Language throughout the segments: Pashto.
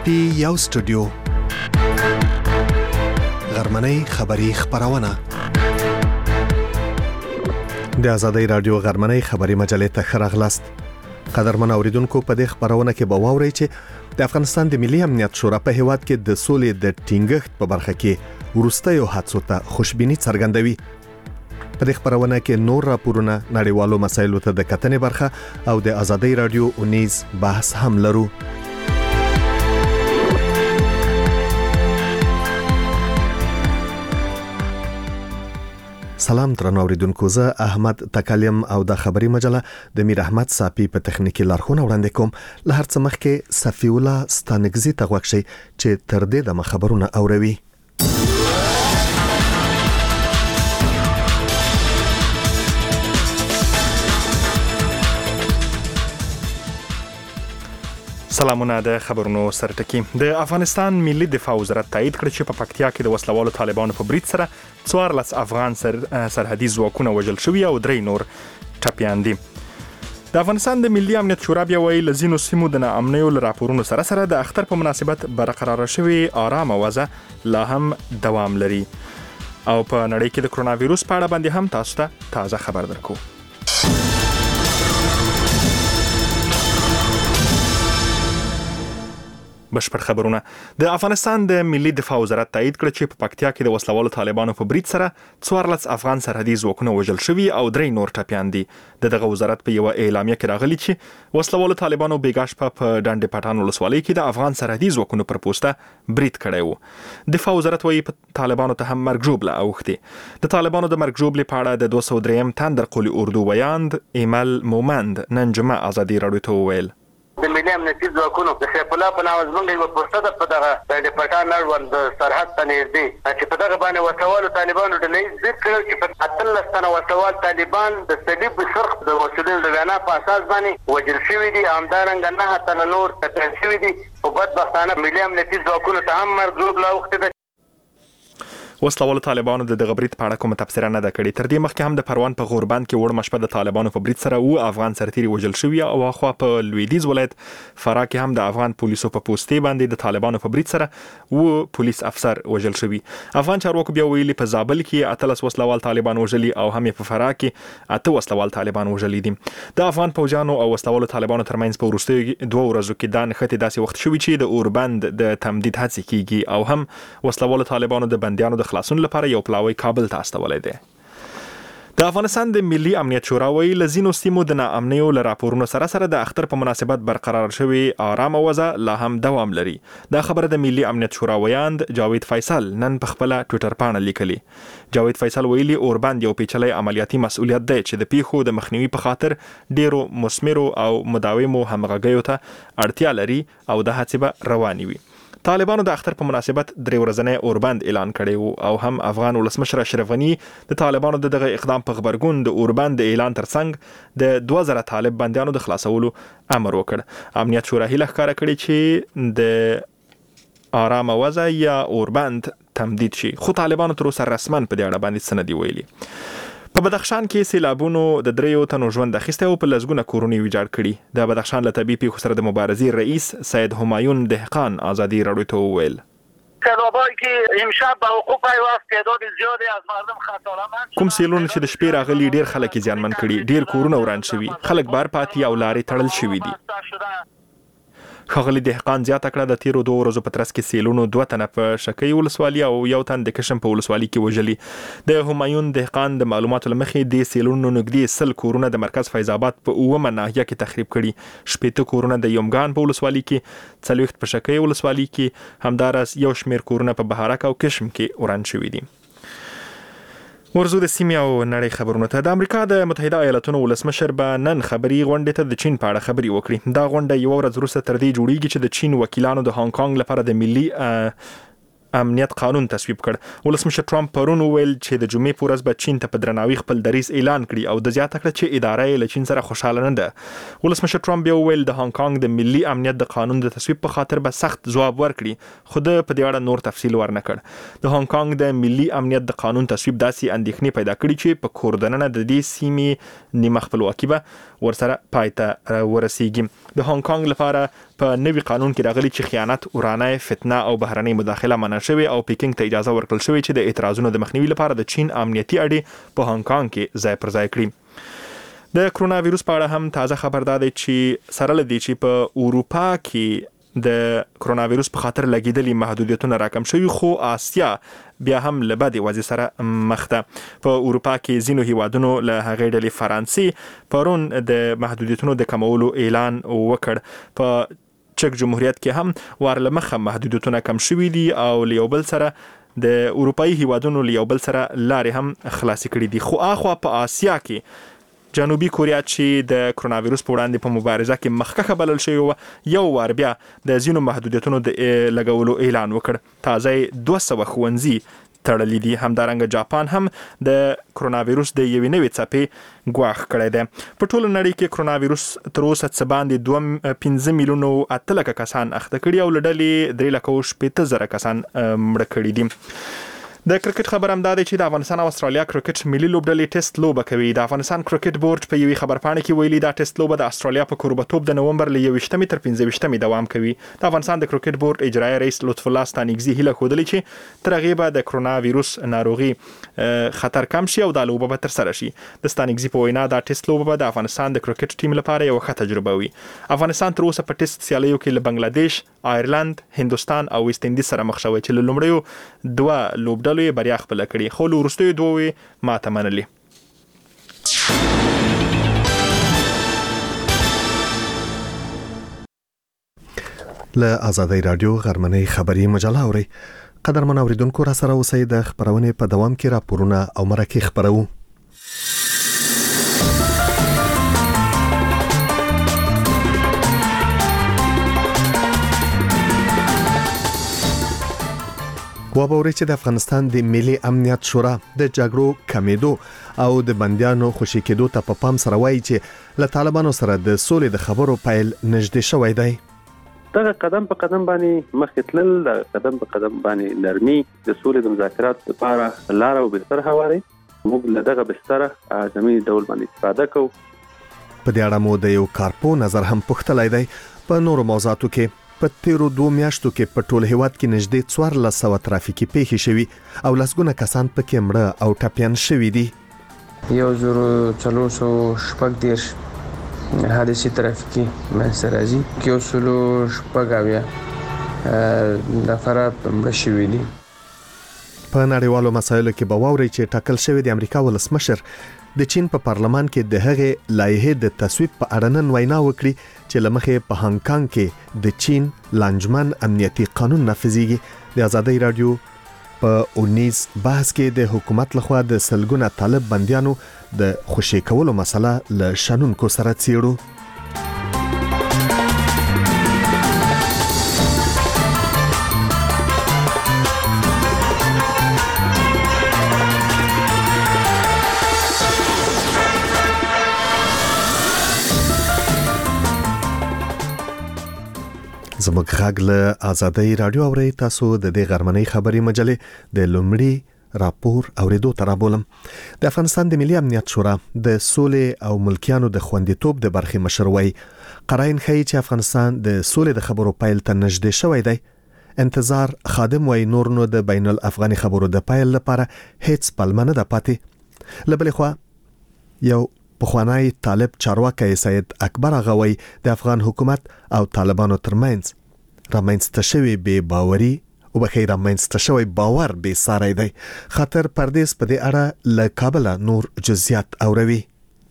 پټي یو سټوډیو غرمنۍ خبری خبرونه د آزادۍ رادیو غرمنۍ خبری مجلې ته خراغلاست. قدرمن اوریدونکو په دې خبرونه کې به واورئ چې د افغانستان د ملي امنیت شورا په هیواد کې د سولې د ټینګښت په برخه کې ورستیو حادثو ته خوشبینی څرګندوي. په دې خبرونه کې نور راپورونه نړیوالو مسایلو ته د کتنې برخه او د آزادۍ رادیو اونیز بحث هم لرو. سلام درنو اوریدونکو، زه احمد تکلم او د خبري مجله د میر احمد صافي په تخنیکی لارښوونه وړاندې کوم. له هر څه مخکې صفی الله ستانګزي ته غوښشي چې تر دې د خبرونه اوروي. سلامونه د خبرونو سرټکی. د افغانستان ملي دفاع وزارت تایید کړ چې په پکتیا کې د وسلوالو طالبانو په برید سره 14 افغان سرحدي ځواکونه وژل شوي او 3 نور ټپيان دي. د افغانستان د ملي امنیت شورا بیا ویلي لزینو سیمو د ناامنیو راپورونو سره د اختر په مناسبت برقرار شوی آرام وضع لا هم دوام لري او په نړۍ کې د کرونا وایروس په اړه باندې هم تاسو ته تازه خبر درکو. بشپړ خبرونه. د افغانستان د ملي دفاع وزارت تایید کړ چې په پکتیا کې د وسلوالو طالبانو په برید سره 14 افغان سرحدي ځواکونه وژل شوي او 3 نور ټپيان دي. دغه وزارت په یو اعلامیه کې راغلي چې وسلوالو طالبانو بیګاش په ډنډ پټان ولسوالۍ کې د افغان سرحدي ځواکونو پر پوسټه برید کړی و. دفاع وزارت وايي طالبانو ته هم مرګ ژوبله اوښتي. د طالبانو د مرګ ژوبلې په اړه د 203 تندر قولی اردو ویاند ایمل مومند نن جمعه آزادۍ رادیو ته وویل. د ملي امنیتي ځواکونو د سیف الله په نامه زموږ یوه پوسټه ده په دغه د پټان اړوند د سرحد ته نږدې چې په دغه باندې وسلوالو طالبانو ډله ییز برید کړی چې په 18 تنه وسلوال طالبان د صلیب سرخ د مسؤلینو د وینا په اساس باندې وژل شوي دي. همدارنګه 9 تنه نور ټپیان شوي دي. خو بدبختانه ملي امنیتي ځواکونو ته هم مرګ ژوبله اوښتې ده. وسلوالو طالبانو د دغه برید په اړه کومه تفسیر نه ده کړې. تر دې مخکې هم د پروان په غوربند کې وړ مشپه د طالبانو په برید سره افغان سرتیري وژل شوي او اخوا په لویدیځ ولایت فراه کې هم د افغان پولیسو په پوسټې باندې د طالبانو په برید سره پولیس افسر وژل شوي. افغان چارواکو بیا ویلي په زابل کې 18 وسلوال طالبان وژلي او هم په فراه کې 8 وسلوال طالبان وژلي دي. د افغان پوجانو او وسلوالو طالبانو ترمنځ په وروستیو 2 ورځو کې د نښتې داسې وخت شوی چې د اوربند د تمدید هڅې کیږي او هم وسلوالو طالبانو د بنديانو د خلاصون لپاره یو پلاوی کابل ته استولې ده. د افغانستان د ملي امنیت شورا ویلي لزینو سیمو د ناامنیو راپورونو سره د اختر په مناسبت برقرار شوی آرام وضع لا هم دوام لري. دا خبره د ملي امنیت شورا ویاند جاوید فیصل نن په خپل ټوئیټر باندې لیکلي. جاوید فیصل ویلي اوربند یو پیچلي عملیاتي مسؤلیت دی چې د پیښو د مخنیوي په خاطر ډیرو مثمرو او مداومو همغږیو ته اړتیا لري او د هڅې به رواني وي. طالبانو د اختر په مناسبت 3 ورځنی اوربند اعلان کړی وو او هم افغان ولسمشر اشرف غنی د طالبانو دغه اقدام په خبرګون د اوربند اعلان ترڅنګ د 2000 طالب بنديانو د خلاصولو امر وکړ. امنیت شورا هیله ښکاره کړې چې د آرام وضع یا اوربند تمدید شي، خو طالبانو تر اوسه رسماً په دې اړه باندې څه نه دی ویلي. په بدخشان کې سیلابونو د 3 تنو ژوند اخیسته او په لږونه کورونه ویجاړ کړي. د بدخشان له طبي پیښو سره د مبارزې رئیس سید همایون دهقان آزادی رادیو ته وویل. سیلابایی که امشب به وقوع پیوست تعداد زیادی از مردم خسارهمند کوم سیلونه چې د شپې راغلي ډیر خلک زیانمن کړي، ډیر کورونه وران شوي، خلک بار پاتې او لارې تړل شوي دي. ښاغلي دهقان زیاته کړه د تیرو 2 ورځو په ترڅ کې سیلونو 2 تنه په شکی ولسوالي او 1 تن د کشم په ولسوالي کې وژلي. د همایون دهقان د معلوماتو لمخې د سیلونو نږدې 100 کورونه د مرکز فیض آباد په 9 ناحیه کې تخریب کړي. 18 کورونه د یومګان په ولسوالي کې، 40 په شکی ولسوالي کې، همدارس یو شمیر کورونه په بهارک او کشم کې وران شوي دي. ورزو د سیمې او نړۍ خبرونه ته. د امریکا د متحده ایالاتونو ولسمشر به نن خبري غونډې ته د چین په اړه خبري وکړي. دا غونډه یو ورځ وروسته تر دې جوړیږي چې د چین وکیلانو د هانګ کانګ لپاره د ملي امنیت قانون تصویب کړ. ولسمشر ټرمپ پرون ویل چې د جمعې په ورځ به چین ته په درناوي خپل دریځ اعلان کړي او د زیاته کړ چې اداره یې له چین سره خوشاله نه ده. ولسمشر ټرمپ بیا ویل د هانګ کانګ د ملي امنیت د قانون د تصویب په خاطر به سخت ځواب ورکړي، خو د په دې اړه نور تفصیل ورنه کړ. د هانګ کانګ د ملي امنیت د قانون تصویب داسې اندېښنې پیدا کړي چې په کوردننه د دې سیمې نیمه خپلواکي به ورسره پای ته ورسیږي. د هانګ کانګ لپاره په نوي قانون کې راغلي چې خیانت، ورانه، فتنه او بهرنۍ مداخله منع شوې او پیکینګ ته اجازه ورکړل شوې چې د اعتراضونو د مخنیوي لپاره د چین امنیتي اډې په هانګ کانګ کې ځای پر ځای کړي. د کرونا وایروس په اړه هم تازه خبر ده چې سره لدی چې په اروپا کې د کرونا وایروس په خاطر لګیدلي محدودیتونه راکم شوي، خو آسیا بیا هم له بدې وضع سره مخ ده. په اروپا کې ځینو هیوادونو له هغې ډلې فرانسې پرون د محدودیتونو د کمولو اعلان وکړ. په چک جمهوریت کې هم وار له مخه محدودیتونه کم شوي دي او له یو بل سره د اروپایي هیوادونو له یو بل سره لارې هم خلاصې کړي دي. خو اخوا په آسیا کې جنوبي کوریا چې د کرونا وایروس په وړاندې په مبارزه کې مخکښه بلل شوی و، یو وار بیا د ځینو محدودیتونو د لګولو اعلان وکړ. تازه 200 ښوونځي تړلي دي. همدارنګه جاپان هم د کرونا وایروس د یوې نوې څپې ګواښ کړی دی. په ټوله نړۍ کې کرونا وایروس تر اوسه څه باندې 5 میلیونه 8 لکه کسان اخته کړي او له ډلې 3,80,000 کسان مړه کړي دي. د کرکټ خبر هم دا دی چې د افغانستان او استرالیا کرکټ ملي لوبډلې ټیسټ لوبه کوي. د افغانستان کرکټ بورډ په یوې خبرپاڼه کې ویلي دا ټیسټ لوبه د استرالیا په کوربتوب د نومبر له 21 تر 15 دوام کوي. د افغانستان د کرکټ بورډ اجرایي رئیس لطف الله ستانکزي هیله خوده چې تر هغه به د کرونا وایروس ناروغي خطر کم شي او د لوبه به تر سره شي. د ستانکزي په وینا دا ټیسټ لوبه به د افغانستان د کرکټ ټیم لپاره یو ښه تجربه وي. افغانستان تر اوسه په ټیسټ سیالیو کې له بنگلاديش، آیرلند، هندوستان او ویسټ اندیز سره مخ شوی چې له لومړیو 2 لوبډلو بریا خپل کړي، خو له وروستیو 2 ماته منلي. له آزادۍ رادیو غرمنۍ خبري مجله اوري. قدرمن اوریدونکو را سره اوسئ. د خبرونې په دوام کې راپورونه او مرکې خبرو. وبوري چې د افغانستان د ملي امنیت شورا د جګړو کمیدو او د بنديانو خوشی کېدو ته په پام سره وایي چې له طالبانو سره د سولې د خبرو پیل نږدې شوی دی. دا قدم په قدم باندې مخکې تلل، دا قدم په قدم باندې نرمي د سولې د مذاکرات لپاره لار او بستر هواري. موږ له دغه بستر اعظمي ډول باندې استفاده کوو. په دې اړه مو د یو کارپو نظر هم پوښتلی دی. په نورو موضوعاتو کې په تیرو 2 میاشتو کې په ټول هیواد کې نږدې 1400 ترافیکي پیښې شوي او لسګونه کسان پکې مړه او ټپیان شوي دي. 1460 حادثې ترافیکي منځته راځي، 160 نفر مړه شوي دي. په نړیوالو مسایلو کې به واوري چې ټاکل شوی د امریکا ولسمشر د چین په پارلمان کې د هغې لایحې د تصویب په اړه نن وینا وکړي چې لمخې په هانګ کانګ کې د چین لانجمن امنیتي قانون نافذيږي. د آزادۍ رادیو په 19 بحث کې د حکومت لخوا د سلګونه طالب بنديانو د خوشی کولو مسله له شنونکو سره څیړو. زموږ غږ له آزادۍ رادیو اورئ. تاسو د دې غرمنۍ خبري مجلې د لومړي راپور اوریدو ته رابولم. د افغانستان د ملي امنیت شورا د سولې او ملکیانو د خوندیتوب د برخې مشر وایي قراین ښیي چې افغانستان د سولې د خبرو پیل ته نږدې شوی دی. انتظار خادم وایي نور نو د بین الافغاني خبرو د پیل لپاره هیڅ پلمه نه ده پاتې. له بلې خوا یو پخوانی طالب چارواکی سید اکبر غوی د افغان حکومت او طالبانو ترمنځ رامنځته شوی بې باوري او بخیر رامنځته شوی باور بې ساری دی. خاطر پردیس په دې اړه له کابل نور جزئیات اوروي.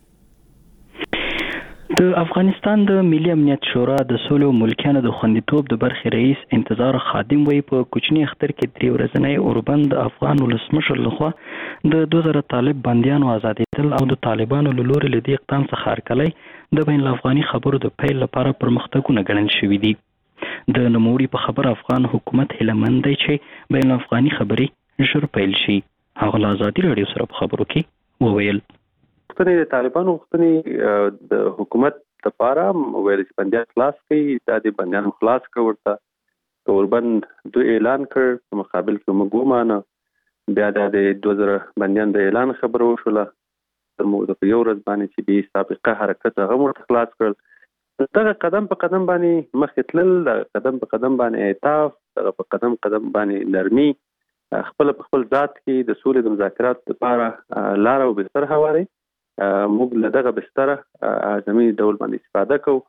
د افغانستان د ملي امنیت شورا د سولې او ملکیانو د خوندیتوب د برخې رئیس انتظار خادم وایي په کوچني اختر کې 3 ورځنی اوربند د افغان ولسمشر لخوا د 2000 طالب بنديانو آزادېدل او د طالبانو له لوري له دې اقدام څخه هرکلی د بین الافغاني خبرو د پیل لپاره پرمختګونه ګڼل شوي دي. د نوموړي په خبر افغان حکومت هیلهمند دی چې بین الافغاني خبرې ژر پیل شي. هغه له آزادۍ راډیو سره په خبرو کې وویل د طالبانو غوښتنې د حکومت لپاره ویل چې بندیان خلاص کړي، دا د بندیانو خلاص کړ ورته اوربند دوی اعلان کړ په مقابل کې موږ ومانه. بیا د 2000 بندیان د اعلان خبره وشوله تر موږ د یو ورځ باندې چې به سابقه حرکت هغه ورته خلاص کړل. دغه قدم په قدم باندې مخکې تلل، د قدم په قدم باندې اعتراف، دغه په قدم باندې نرمي، خپل ذات کې د سولې د مذاکرات لپاره لار او بستر هواري. موږ له دغه بستر اعظمي ډول باندې استفاده کوو.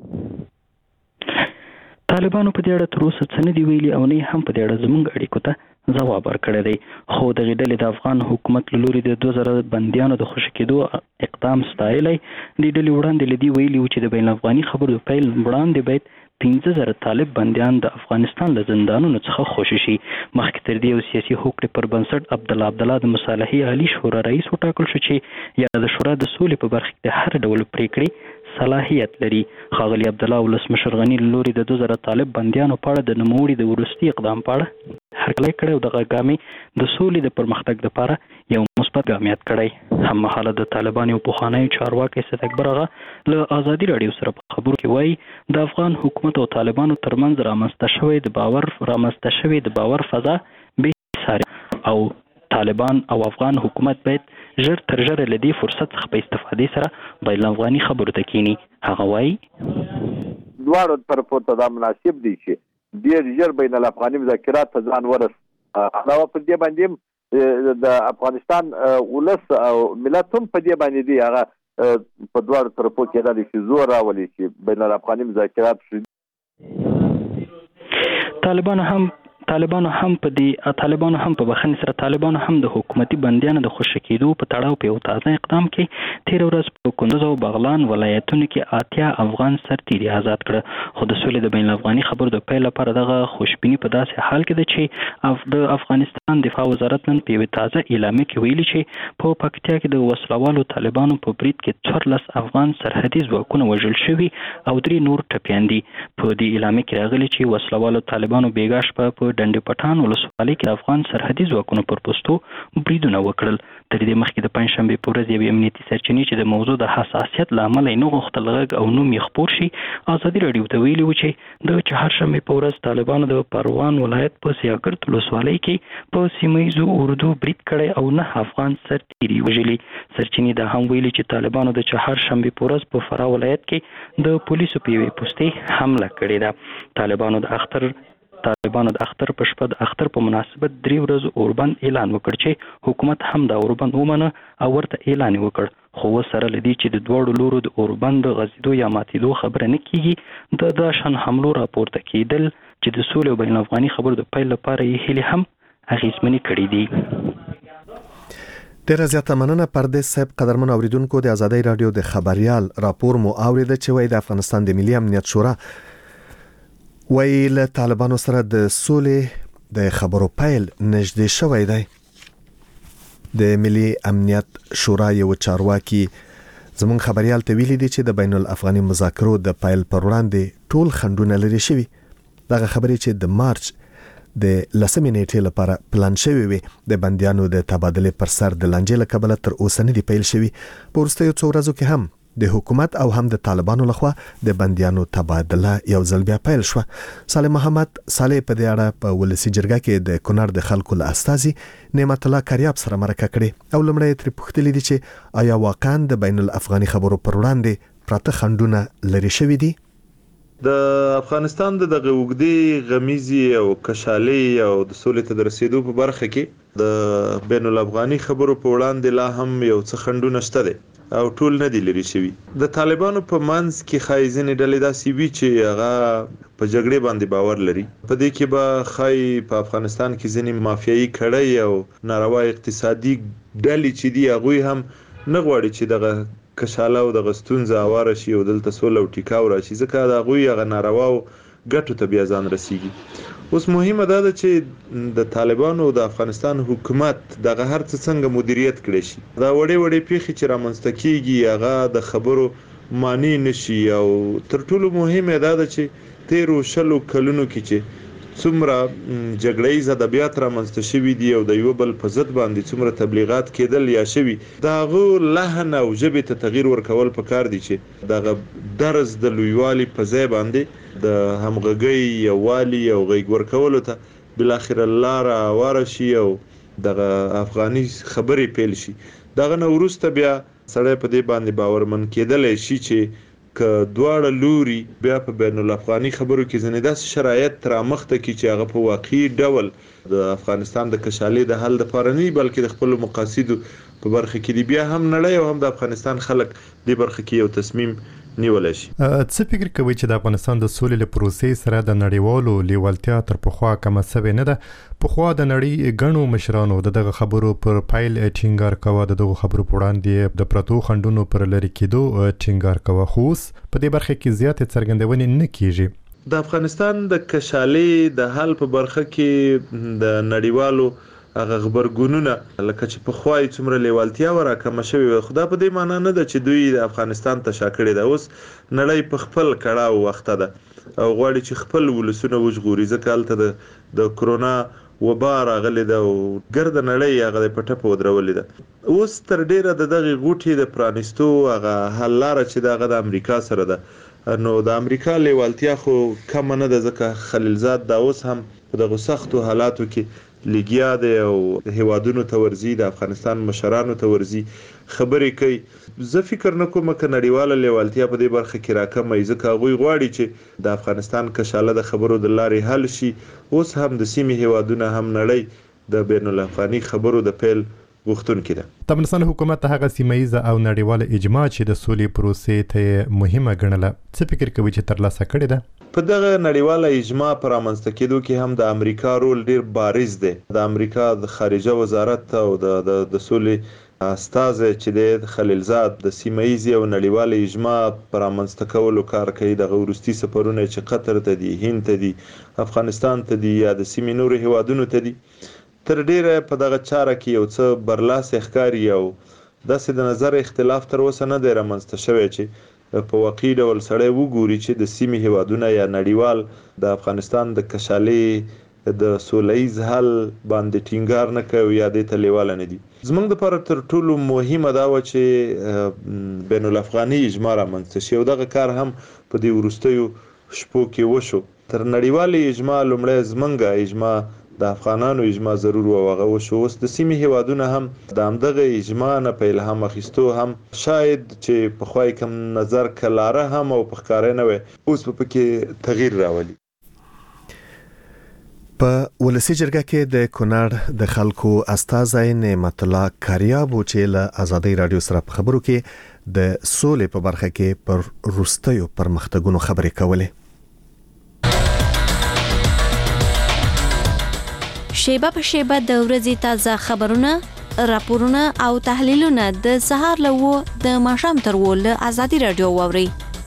طالبانو په دې اړه تر اوسه څه نه دی ویلي او نه هم په دې اړه زموږ اړیکو ته ځواب ورکړی دی. خو دغې ډلې د افغان حکومت له لوري د 2000 بندیانو د خوشي کېدو اقدام ستایلی. دې ډلې وړاندې له دې ویلي و چې د بین الافغاني خبرو د پیل وړاندې باید 15,000 طالب بندیان د افغانستان له زندانونو څخه خوشي شي. مخکې تر دې یو سیاسي هوکړې پر بنسټ عبدالله د مصالحې عالي شورا رئیس وټاکل شو چې یا د شورا د سولې په برخه کې د هر ډول پریکړې صلاحیت لري. ښاغلي عبدالله ولسمشر غني له لوري د 2000 طالب بندیانو په اړه د نوموړي د وروستي اقدام په اړه هرکلی کړی او دغه ګامې د سولې د پرمختګ لپاره یو مثبت ګام یاد کړی. هممهاله د طالبانو یو پخوانی چارواکی سید اکبر آغا له ازادي راډیو سره په خبرو کې وایي د افغان حکومت او طالبانو ترمنځ رامنځته شوی د باور فضا بې ساري او طالبان او افغان حکومت باید ژر تر ژره له دې فرصت څخه په استفادې سره بین الافغاني خبرو ته کینی. هغه وایي دواړو طرفو ته دا مناسب دی چې ډېر ژر بین الافغاني مذاکرات ته ځان ورس. علاوه پر دې باندې د افغانستان ولس او ملت هم په دې باندې دی هغه په دواړو طرفو کې دا چې زور راولي چې بین الافغاني مذاکرات شي. طالبانو هم په بخښنې سره طالبانو هم د حکومتي بندیانو د خوشي کېدو په تړاو په یو تازه اقدام کې تیر ورځ په کندوز او بغلان ولایتونو کې 80 افغان سرتیري آزاد کړ. خو د سولې د بین الافغاني خبرو د پیل لپاره دغه خوشبیني په داسې حال کې ده چې د افغانستان دفاع وزارت نن په یوه تازه اعلامیه کې ویلي چې په پکتیا کې د وسلوالو طالبانو په برید کې 14 افغان سرحدي ځواکونه وژل شوي او 3 نور ټپیان دي. په دې اعلامیه کې راغلي چې وسلوالو طالبانو بیګا شپه په ډنډ پټان ولسوالۍ کې د افغان سرحدي ځواکونو پر پوستو بریدونه وکړل. تر دې مخکې د پنجشنبې په ورځ یوې امنیتي سرچینې چې د موضوع د حساسیت له امله یې نه غوښتل غږ او نوم یې خپور شي ازادي راډیو ته ویلي و چې د چهارشنبې په ورځ طالبانو د پروان ولایت په سیاکرت ولسوالۍ کې په سیمه ییزو اردو برید کړی او 9 افغان سرتیري وژلي. سرچینې دا هم ویلي چې طالبانو د چهارشنبې په ورځ په فراه ولایت کې د پولیسو په یوې پوستې حمله کړې ده. طالبانو د اختر په شپه د اختر په مناسبت 3 ورځو اوربند اعلان وکړ چې حکومت هم دا اوربند ومنه او ورته اعلان وکړ. خو سره لدی چې د دوړو لورو د اوربند غزیدو یا ماتیدو خبره نه کیږي د داشن حملو راپورته کیدل چې د سولې او بین الافغاني خبرو د پیل لپاره یې هلي هم اغیزمنې کړې دي. ډیره زیاته مننه پردیس صاحب. قدرمن اوریدونکو د ازادي رادیو د خبريال راپور مو اوریده چې وایي د افغانستان د ملي امنیت شورا وایي له طالبانو سره د سولې د خبرو پیل نږدې شوی دی. د ملي امنیت شورا یو چارواکي زمون خبريال ته ویلي دي چې د بین الافغاني مذاکرو د پیل پر وړاندې ټول خنډونه لري شوی. دغه خبرې چې د مارچ د 10 نیټې لپاره پلان شوی وي د بندیانو د تبادله پر سر د لانجې له کبله تر اوسه نه دی پیل شوی. په وروستیو څو ورځو کې هم د حکومت او هم د طالبانو لخوا د بندیانو تبادله یو ځل بیا پیل شو. صالح محمد صالح په دې اړه په ولسی جرګه کې د کونړ د خلکو له استازي نعمت الله کریاب سره مرکه کړې او لمړی تر پوښتنه دي چې آیا واقعا د بین الافغاني خبرو پر وړاندې پراته خنډونه لري شوی دي. د افغانستان د غوګدي غمیزي او کشالي او د سولې ته رسیدو په برخه کې د بین الافغاني خبرو په وړاندې لا هم یو څه خنډونه شته دي او ټول نه دي لري شوی. د طالبانو په منځ کې خایزنې ډلې داسې وی چې هغه په جګړې باندې باور لري. په دې کې به خای په افغانستان کې ځینې مافیایي کړۍ او ناروا اقتصادي ډلې چې دی هغه هم نه غواړي چې دغه کشاله او د غستونزه اواره شي او دلته سول او ټیکاو راشي ځکه دا غوي هغه ناروا او ګټو ته بیا ځان رسیږي. اوس مهمه ده چې د طالبانو او د افغانستان حکومت دغه هر څه څنګه مدیریت کړي شي. دا وړې پیښې چې رامنځته کیږي هغه د خبرو معنی نشي او تر ټولو مهمه ده چې 13 کلونو کې چې څومره جګړې ادبیات رامنځته شوي دي او د یو بل په ضد باندې څومره تبلیغات کېدل یا شوي دغه لهن او ژبې ته تغییر ورکول پکار دي چې دغه درز د لویوالي په ځای باندې د همغږۍ یووالي او غږ ورکولو ته بل اخر لار ورشي او دغه افغاني خبرې پیل شي. دغه نو وروسته بیا سړی په دې باندې باورمن کېدل شي چې ک دواړه لوري بیا په بین الافغاني خبرو کې ځنې داسې شرایط رامخته کی چې هغه په واقعي ډول د افغانستان د کشالۍ د حل لپاره نه بلکې د خپل مقاصدو په برخه کې دی بیا هم نړۍ او هم د افغانستان خلک د برخه کې یو تصمیم نیولای شي. څه فکر کوي چې د افغانستان د سولې له پروسې سره د نړیوالو لیوالتیا تر پخوا کم څه نه ده؟ پخوا د نړۍ غنو مشرانو دغه خبرو پر پایل ټینګار کاوه، دغه خبرو په وړاندې د پرتو خندونو پر لری کېدو ټینګار کاوه، خو په دې برخه کې زیاتې څرګندونې نه کیږي. د افغانستان د کشالۍ د حل په برخه کې د نړیوالو هغه خبرګونونه لکه چې په خوای څومره لیوالتیا وراکمه شوی خدا په دې معنی نه ده چې دوی د افغانستان ته شاکړي ده. اوس نړۍ په خپل کړهو وخت ده او غواړي چې خپل ولسونه وژغوري، ځکه هلته د کرونا وبا راغلی ده او ګرد نړۍ هغه په ټپه ودرولې ده. اوس تر ډیره د دغه غوټي د پرانیستو هغه حل لاره چې دغه د امریکا سره ده، نو د امریکا لیوالتیا خو کم نه ده، ځکه خلیلزاد دا اوس هم په دغه سختو حالاتو کې لګیا دی او هیوادونو ته ورزي، د افغانستان مشرانو ته ورزي، خبرې کوي. زه فکر نه کوم چې نړیواله لیوالتیا په دې برخه کې راکمه، ځکه هغوی غواړي چې د افغانستان کشاله د خبرو د لارې حل شي. اوس هم د سیمې هیوادونه هم نړۍ د بین الافغاني خبرو د پیل غوښتونکي ده. د افغانستان حکومت هغه سیمایي او نړیواله اجماع چې د سولې پروسې ته مهمه ګڼله، څه فکر کوي چې ترلاسه کړې ده؟ په دغه نړیواله اجماع پر رامنځته کېدو کې هم د امریکا رول ډیر بارز دی. د امریکا د خارجه وزارت او د سولې استازی چې د خلیلزاد د سیمایي او نړیواله اجماع پر رامنځته کولو کار کوي. د وروستي سفرونه چې قطر ته دي، هند ته دي، افغانستان ته دي یا د سیمې نورو هیوادونو ته دي، تر ډیره په دغه چاره کې یو څه برلاسه ښکاري او داسې د نظر اختلاف تر اوسه نه دی رامنځته شوی چې په واقعي ډول سړی وګوري چې د سیمې هیوادونه یا نړیوال د افغانستان د کشالۍ د سولهییز حل باندې ټینګار نه کوي یا دې ته لیواله نه دي. زموږ دپاره تر ټولو مهمه دا وه چې بین الافغاني اجماع رامنځته شي او دغه کار هم په دې وروستیو شپو کې وشو. تر نړیوالې اجماع لومړی زموږ اجماع د افغانانو اجماع ضرور و هغه وشو. اوس د سیمې هیوادونه هم د همدغه اجماع نه په الهام اخیستو هم شاید چې په خوای کم نظر کلاره هم او په ښکاره نه وي، اوس په کې تغییر راولي. په ولسی جرګه کې د کونړ د خلکو استازی نعمت الله کاریابو چې له آزادۍ رادیو سره په خبرو کې د سولې په برخه کې پر وروستیو پرمختګونو خبرې کولې. شیبه په شیبه د ورځې تازه خبرونه، راپورونه او تحلیلونه د سهار له د ماښام تر له آزادۍ رادیو واوري.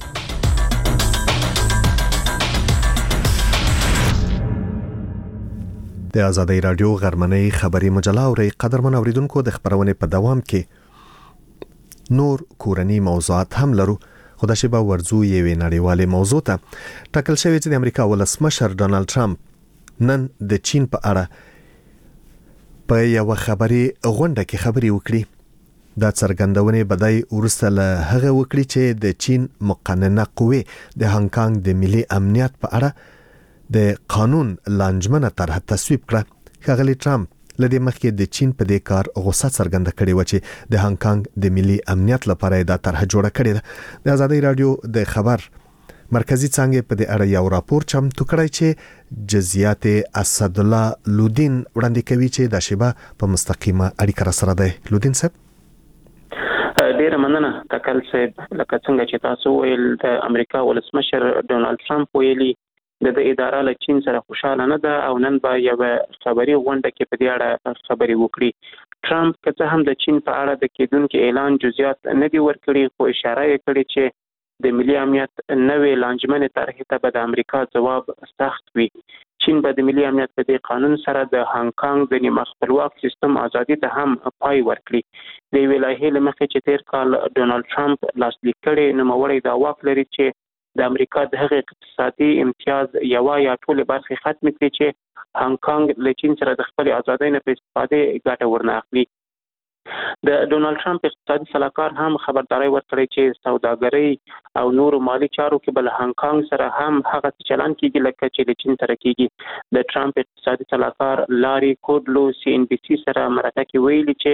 د آزادۍ رادیو غرمنۍ خبري مجله اوري. قدرمن اوریدونکو، د خبرونې په دوام کې نور کورنی موضوعات هم لرو، خو د شیبه ورزو یوې نړیوالې موضوع ته ټاکل شوی چې د امریکا ولسمشر ډونالد ټرمپ نن د چین په اړه په یو خبري غونډه کې خبري وکړي. دا څرګندونې بدای ورسته له هغه وکړي چې د چین مقننه قوې د هانګ کانګ د ملي امنیت په اړه د قانون لانجمنه طرح تصویب کړه. ښاغلي ټرمپ لدې مخکې د چین په دې کار غوسه څرګنده کړې و چې د هانګ کانګ د ملي امنیت لپاره دا طرح جوړه کړې ده. د آزادۍ رادیو د خبر مرکزی څنګه په دې اړه یو راپور چمتو کړی چې جزئیات اسد الله لودین وړاندې کوي چې د شیبه په مستقیمه اړیکه سره ده. لودین صاحب ډیره مننه. تکل صاحب، لکه څنګه چې تاسو ویل، د امریکا ولسمشر ډونالد ټرمپ ویلي د اداره له چین سره خوشاله نه ده او نن به یو خبري غونډه کې په دې اړه خبري وکړي. ټرمپ که هم د چین په اړه د کېدونکو اعلان جزئیات نه دی ورکړي، خو اشاره یې کړې چې د ملي امنیت نوې لانجمنې طرحې ته به د امریکا ځواب سخت وي. چین به د ملي امنیت په دې قانون سره د هانګ کانګ د نیمه خپلواک سیستم ازادي ته هم پای ورکړي. د یوې لایحې له مخې چې تیر کال ډونالد ټرمپ لاسلیک کړی، نوموړی دا واک لري چې د امریکا د هغې اقتصادي امتیاز یوه یا ټولې برخې ختمې کړي چې هانګ کانګ له چین سره د خپلې ازادۍ نه په استفادې ګټه ورنه اخلي. د ډونالد ټرمپ اقتصادي سلاکار هم خبرداري ورکړې چې سوداګرۍ او نورو مالی چارو کې بل هانګ کانګ سره هم هغه چلن کیږي لکه چې د چین سره کیږي. د ټرمپ اقتصادي سلاکار لاري کوډلو CNBC سره مرکه کې ویلي چې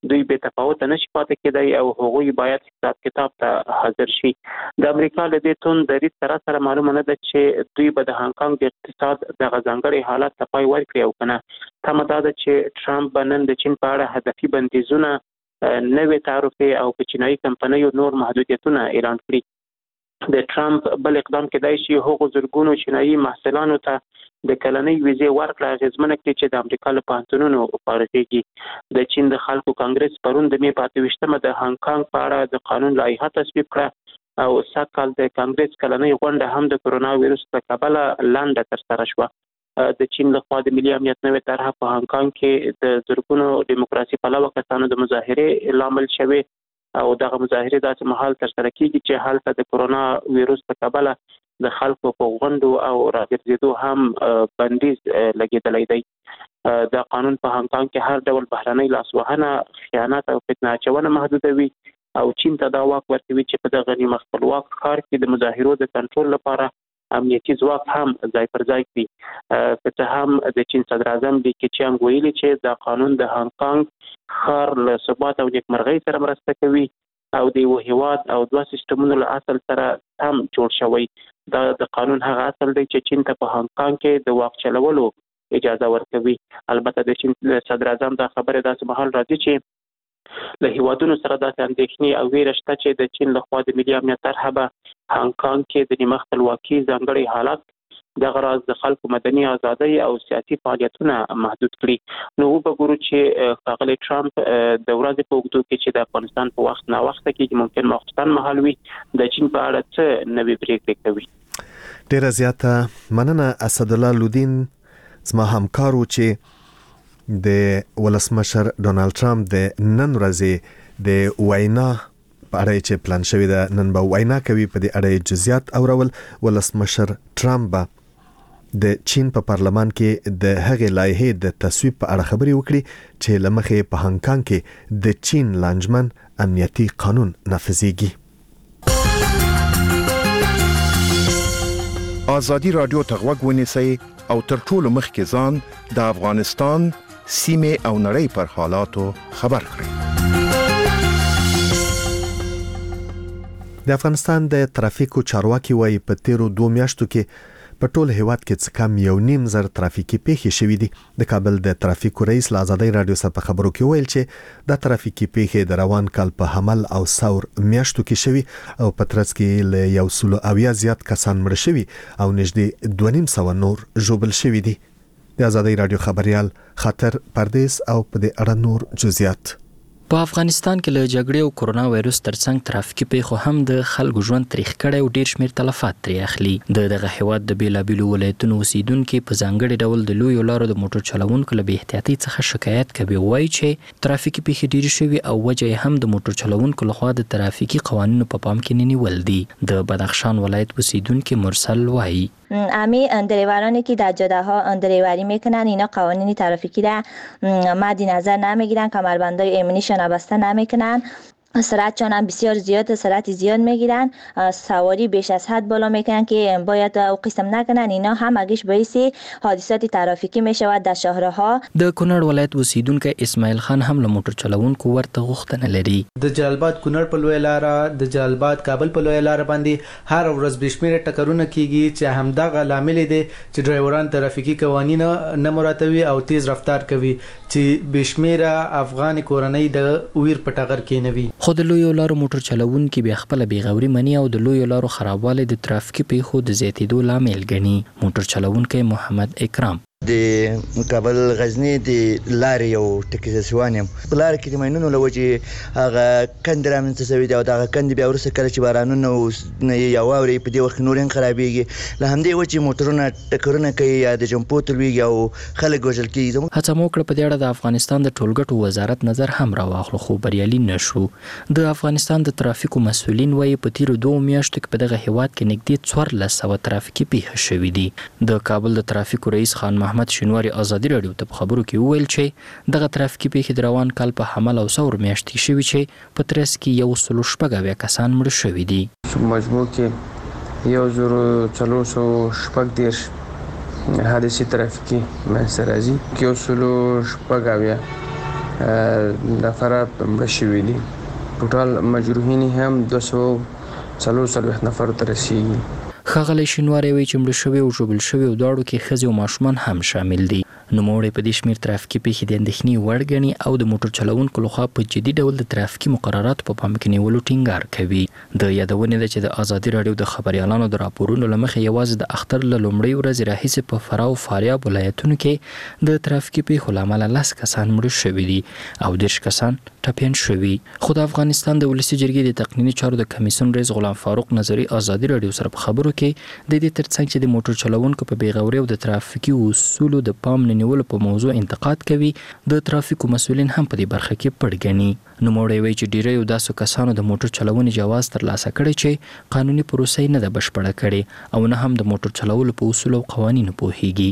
دوی به تفاوت نشي پاتې کېدای او هغوی باید حساب کتاب ته حاضر شي. د امریکا له دې تون دریځ سره معلومه نه ده چې دوی به د هانګ کانګ د اقتصاد د ځانګړي حالت ته پای ورکړي او کنه. تمه دا ده چې ټرمپ به نن د چین په اړه هدفي بندیزونه، نوې تعرفې او په چینایي کمپنیو نور محدودیتونه اعلان کړي. د ټرمپ بل اقدام کېدای شي هغو زرګونو چینایي محصلانو ته د کلنۍ ویزې ورکړه اغېزمنه کړي چې د امریکا له پوهنتونونو فارغېږي. د چین د خلکو کانګرس پرون د مې په 28مه د هانګ کانګ په اړه د قانون لایحه تصویب کړه او سږکال د کانګرس کلنۍ غونډه هم د کرونا وایرس له کبله لنډه ترسره شوه. د چین لخوا د ملي امنیت نوې طرحه په هانګ کانګ کې د زرګونو دیموکراسي پلوه کسانو د مظاهرې لامل شوې او دغه مظاهرې داسې مهال ترسره کیږي چې هلته د کرونا وایرس له کبله د خلکو په غونډو او راګرځېدو هم بندیز لګېدلی دی. د قانون په هانګ کانګ کې هر ډول بهرنۍ لاسوهنه، خیانت او فتنه اچونه محدودوي او چین ته دا واک ورکوي چې په دغه نیمه خپلواک ښار کې د مظاهرو د کنټرول لپاره امنیتي ځواک هم ځای پر ځای کړي. که څه هم د چین صدر اعظم لی کیچیانګ ویلي چې دا قانون د هانګ کانګ ښار له ثبات او نیکمرغۍ سره مرسته کوي او د یو هیواد او دوه سیستمونو له اصل سره هم جوړ شوی. دا د قانون هغه اصل دی چې چین ته په هانګ کانګ کې د واک چلولو اجازه ورکوي. البته د چین صدر اعظم دا خبره داسې مهال راځي چې له هیوادونو سره داسې اندېښنې او ویره شته چې د چین لخوا د ملي امنیت طرحه به هانګ کانګ کې د نیمه خپلواکي ځانګړی حالت، دغه راز د خلکو مدني ازادۍ او سیاسي فعالیتونه محدود کړي. نو وګورو چې ښاغلی ټرمپ د ورځې په اوږدو کې چې د افغانستان په وخت ناوخته کې ممکن ماخوستن مهال وي د چین په اړه څه نوې پرېکړې کوي. ډیره زیاته مننه اسدالله لودین زما همکارو چې د ولسمشر ډونالد ټرمپ د نن ورځې د وینا په اړه چې پلان شوی ده نن به وینا کوي په دې اړه جزئیات اورول. ولسمشر ټرمپ د چین په پارلمان کې د هغې لایحې د تصویب په اړه خبرې وکړي چې لمخې په هانګ کانګ کې د چین لانجمن امنیتي قانون نافذېږي. ازادي رادیو ته غوږ ونیسئ او تر ټولو مخکې ځان د افغانستان سیمه او نړۍ پر حالاتو خبر کړئ. د افغانستان د ترافیکو چارواکي وايي په تیرو 2 میاشتو کې په ټول هیواد کې څه کم 1.5 ترافیکي پیښې شوې دي. د کابل د ترافیکو رئیس له آزادۍ رادیو سره په خبرو کې ویل چې د ترافیکي پیښې د روان کال په حمل او ثور میاشتو کې شوي او په ترڅ کې له 100 زیات کسان مړ شوي او نږدې 250 نور ژوبل شوي دي. د آزادۍ رادیو خبريال خاطر پردیس او په دې اړه نور جزئیات. په افغانستان کې له جګړې او کرونا وایرس ترڅنګ ترافیکي پیښو هم د خلکو ژوند تریخ کړی او ډیر شمیر تلفات ترې اخلي. دغه هیواد د بیلابیلو ولایتونو اوسیدونکو په ځانګړي ډول د لوی لارو د موټر چلوونکو له بې احتیاطۍ څخه شکایت کوي، وایي چې ترافیکي پیښې ډېرې شوي او وجه هم د موټر چلوونکو لخوا د ترافیکي قوانینو په پام کې نه نیول دي. د بدخشان ولایت اوسیدونکو مرسل وایي همه دریورانی که در جاده ها دریوری میکنن اینا قوانین ترافیکی را مد نظر نمیگیرن، کمربندهای ایمنیشون را بسته نمیکنن، سرعتشان هم بسیار زیاد، سرعت زیاد میگیرن، سواری بیش از حد بالا میکنن که باید او قسم نکنن. اینا هم اگرش باعث حادثات ترافیکی میشود در شهرها. د کونړ ولایت اوسیدونکو اسماعیل خان هم له موټر چلوونکو ورته غوښتنه لري. د جلالباد کونړ په لوی لار، د جلالباد کابل په لوی لار باندې هر ورځ بشمیره ټکرونه کیږي چې همدغه لامل دي چې ډرایوران ترافیکي قوانین نه مراعاتوي او تیز رفتار کوي چې بشمیره افغان کورنۍ د ویر په ټغر کې نه وي. خو د لویو لارو موټر چلوونکي بیا خپل بیغوري مني او د لویو لارو خرابوالی د ترافیکي پیښو د زیاتېدو لامل ګڼي. موټر چلوونکی محمد اکرام د کابل غزنی د لارې یو ټکسیوان یم. په لار کې د ماینونو له وجې هغه کندې رامنځته شوي دي او دغه کندې بیا وروسته کله چې بارانونه یا واورې په دې وخت نور هم خرابېږي. له همدې وجې موټرونه ټکرونه کوي یا د جمپو تلویږي او خلک وژل کېږي. هڅه مو وکړه په دې اړه د افغانستان د ټولګټو وزارت نظر هم راواخلو خو بریالي نه شو. د افغانستان د ترافیکو مسؤلین وایي په تیرو 2 میاشتو کې په دغه هیواد کې نږدې 1400 ترافیکي پیښې شوي دي. د کابل د ترافیکو رئیس خان محمد شینواری آزادي رادیو ته په خبرو کې وویل چې دغه ترافیکي پیښې د روان کال په حمل او ثور میاشتې شوي چې په ترڅ کې 116 کسان مړه شوي دي. مجموع کې 1416 حادثې ترافیکي منځته راځي، 116 نفره مړه شوي دي. ټوټال مجروحین هم 240 نفر ته رسیږي. ښاغلی شینواری وایي چې مړه شوي او ژوبل شوي دواړو کې ښځې او ماشومان هم شامل دي. نوموړی په دې شمېر ترافیکي پیښې د اندېښنې وړ ګڼي او د موټر چلوونکو لخوا په جدي ډول د ترافیکي مقرراتو په پام کې نیولو ټینګار کوي. د یادونې ده چې د ازادي راډیو د خبریالانو د راپورونو له مخې یوازې د اختر له لومړۍ ورځې راهیسې په فراه او فاریاب ولایتونو کې د ترافیکي پیښو له امله 10 کسان مړه شوي دي او 10 کسان ټپیان شوي. خو د افغانستان د ولسي جرګې د تقنیني چارو د کمیسیون رئیس غلام فاروق نظري ازادي راډیو سره په خبرو کې د دې ترڅنګ چې د موټر چلوونکو په بیغوري او د ترافیکي اصولو د پام نه نیولو په موضوع انتقاد کوي، د ترافیکو مسؤلین هم په دې برخه کې پړ ګڼي. نوموړی وایي چې ډیری داسې کسانو د موټر چلونې جواز ترلاسه کړی چې قانوني پروسه نه ده بشپړه کړې او نه هم د موټر چلولو په اصولو او قوانینو پوهیږي.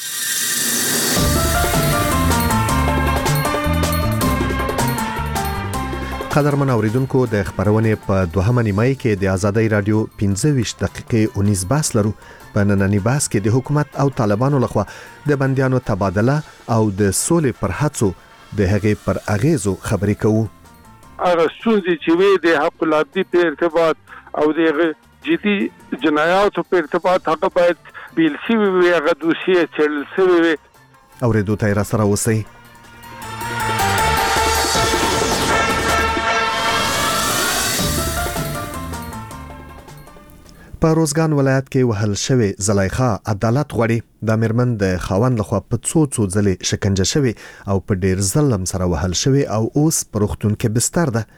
قدرمن اوریدونکو د خبرونې په دوهمه نیمایي کې د آزادۍ رادیو 15 دقیقې 19 بحث لرو. په نننی بحث کې د حکومت او طالبانو لخوا د بندیانو تبادله او د سولې پر هڅو د هغې پر اغیزو خبرې کوو. هغه ستونزې چې وي د حق العبدي په ارتباط او د جدي جنایاتو په ارتباط هغه باید بیل شوي وي، هغه دوسیې څېړل شوي وي. اورېدو ته یې راسره اوسئ. په روزګان ولایت کې وهل شوی زلیخا عدالت غواړي. د میرمن د خاوند لخوا په څو ځلې شکنجه شوی او په ډیر ظلم سره وهل شوی او اوس په روغتون کې بستر ده.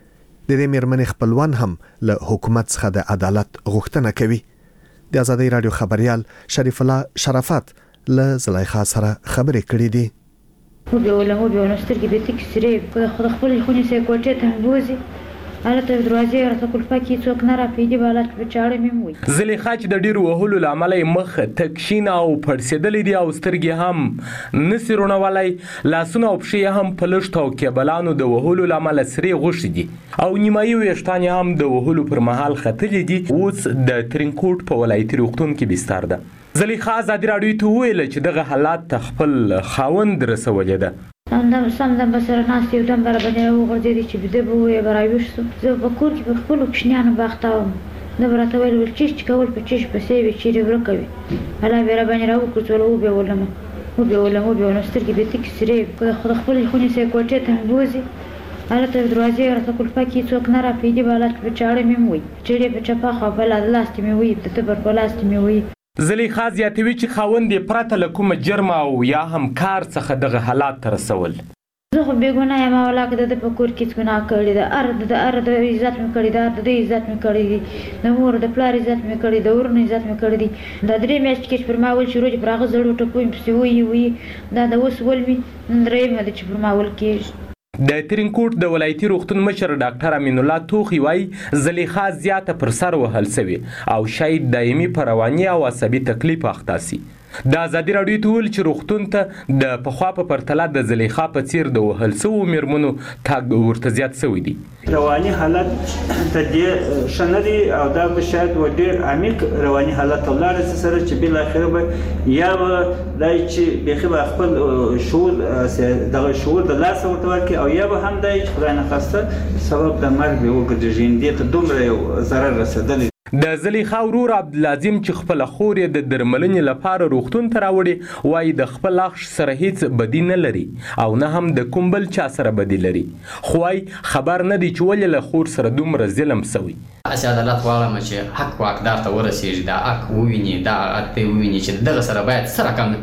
د دې میرمن خپلوان هم له حکومت څخه د عدالت غوښتنه کوي. د آزادۍ رادیو خبريال شریف الله شرافت له زلیخا سره خبرې کړې دي. مو به ولنو سترګې به تک سری خو خپل خونی سه کوټه ته بوزي حالت دروازې راته کولپا کې څوک نه راپېږي بالات په چاړې مې وي. زلیخا چې د ډیر وهلو لامل مخ تکشین او پړسېدلې دي او سترګې هم نسی رونولای، لاسونه او پښې هم په لښتو او کېبلانو د وهلو لامل سرې غوښې دي او نیمایي ویښتان هم د وهلو پر مهال ختلې دي. اوس د ترینکوټ په ولایتي روغتون کې بستر ده. زلیخا ازادي راډیو ته وویل چې دغه حالات خپل خاوند رسولې ده. سم د بسره ناست یو دم بر باندې وغورځېدی چې بده به وې براويش سو. زه په کور کې په خپل کوچنیانو باختاوم. د براته ویل چې کول په چش په سی وی چې ورکوي. هلا بیره باندې راو کوڅولو به ولمه. مو به نو سترګې به تک سری خو خپل خونی سه کوټه ته بوزي. حالت دروازې راته کولپا کې څوک نه راپېږي بالات په چاړې مې وي. چې په چپا خو بل لاست مې وي د تبر په لاست مې وي. زلیخا زیاتوي چې خاوند یې پرته له کومه جرم او یا هم کار څخه دغه حالات ته رسول. زه خو بېګناه یم، ولاکه د په کور کې ګناه کړې ده. ار د عزت مې کړی ده، د عزت مې کړی دی، د مور د پلار عزت مې کړی د ورونو عزت مې کړی دی. دا 3 میاشتې کې پر ما ول شروع پر هغه زړو ټکو پسې وي دا د اوس ول می درېمه د چې پر ما ول کېږي. د ترینکوټ د ولایتي روغتون مشر ډاکټر امین الله توخی وایي زلیخا زیاته پر سر وهل سوي او شاید دایمي په رواني او عصبي تکلیف اخته سي. د آزادي راډیو ته ویل چې روغتون ته د پخوا په پرتله د زلیخا په څیر د وهل سوو میرمنو تګ ورته زیات سوی دی. رواني حالت د دې شندي او دا به شاید و ډیر عمیق رواني حالت ولر سره چې بل اخر به یا دای چې بخي به خپل شعور دغه شعور د لاس ورته ورکي او یا به هم دای چې خدای نه خواسته سبب د مرګ به وګرځي دې ته دومره ضرر رسیدلی. د زلیخا ورور عبدالعظیم چې خپل خور یې د درملنې لپاره روغتون ته راوړي وایي د خپل اخ سره هیڅ بدی نه لري او نه هم د کوم بل چا سره بدی لري، خو وايي خبر نه دی چې ولې له خور سره دومره ظلم سوی. اسې عدالت غواړم چې حق واقدار ته ورسیږي، دا حق وویني، دا ته وویني چې دغه سره باید سره کم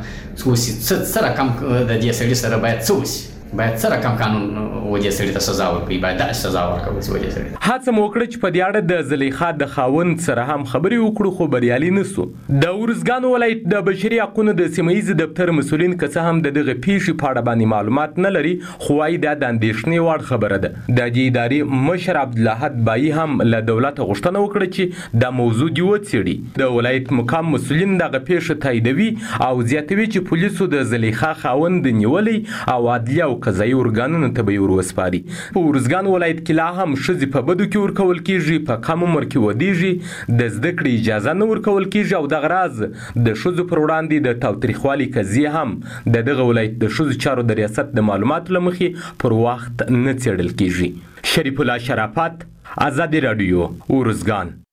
څه سره کم د دې سړي سره باید څه وشي، باید سره کم قانون وجه سړي ته سزا ورکړي، باید دا سزا ورکړي وجه سړي. هڅه مو وکړه چې په دې اړه د زلیخا د خاوند سره هم خبرې وکړو خو بریالي نه سو. د ورزګان ولایت د بشري حقوقو د سیمه ییز دفتر مسؤلین که څه هم د دغه پیښې په اړه باندې معلومات نه لري خو وايي دا د اندېښنې وړ خبره ده. د دې ادارې مشر عبدالحد بایی هم له دولت غوښتنه وکړه چې دا موضوع دی وڅېړي. د ولایت مقام مسؤلین دغه پیښه تاییدوي او زیاتوي چې پولیسو د زلیخا خاوند نیولې او عدلیه او قضایي ارګانونو ته به وروسپاري. په ارزګان ولایت کې لا هم ښځې په بدو کې ورکول کیږي، په کم عمر کې ودیږي، د زده کړې اجازه نه ورکول کیږي او دغه راز د ښځو پر وړاندې د تاوتریخوالي قضیې هم د دغه ولایت د ښځو چارو د ریاست د معلوماتو له مخې پر وخت نه څېړل کیږي. شریف الله شرافت، آزادي راډیو، ارزګان.